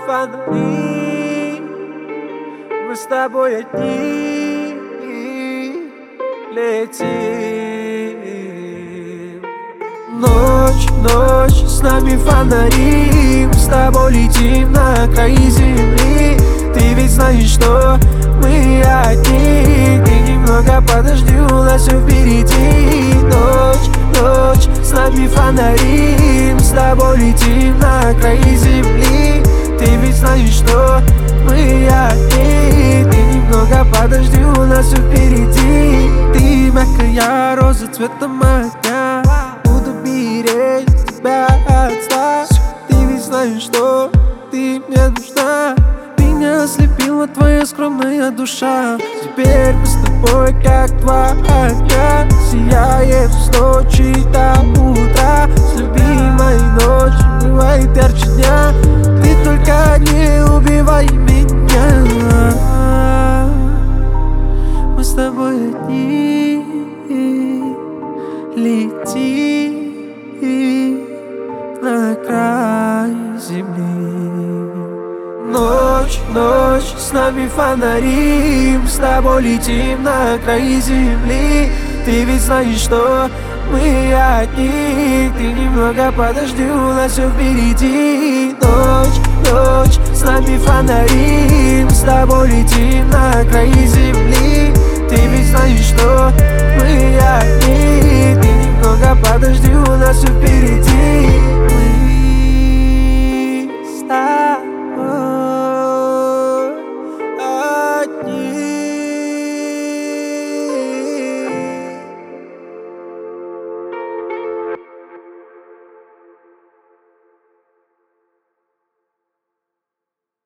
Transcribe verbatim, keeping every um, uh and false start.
фонари, мы с тобой одни летим. Ночь, ночь, с нами фонари, мы с тобой летим на край земли. Ты ведь знаешь, что мы одни. Ты немного подожди, у нас все впереди. Ночь, ночь, с нами фонари, мы с тобой летим на край земли. Ты ведь знаешь, что мы одни. Ты немного подожди, у нас все впереди. Ты мягкая роза цветом огня, буду беречь тебя от зла. Ты ведь знаешь, что ты мне нужна. Меня ослепила твоя скромная душа. Теперь мы с тобой как два огня, сияет с ночи до утра. С любимой ночи бывает ярче дня. Ты только не убивай меня. Мы с тобой одни летим на край земли. Ночь, ночь, с нами фонари, мы с тобой летим на край земли. Ты ведь знаешь, что мы одни. Ты немного подожди, у нас все впереди. Ночь, ночь, с нами фонари, мы с тобой летим на край земли. Ты ведь знаешь, что мы одни. Ты немного подожди, у нас все впереди.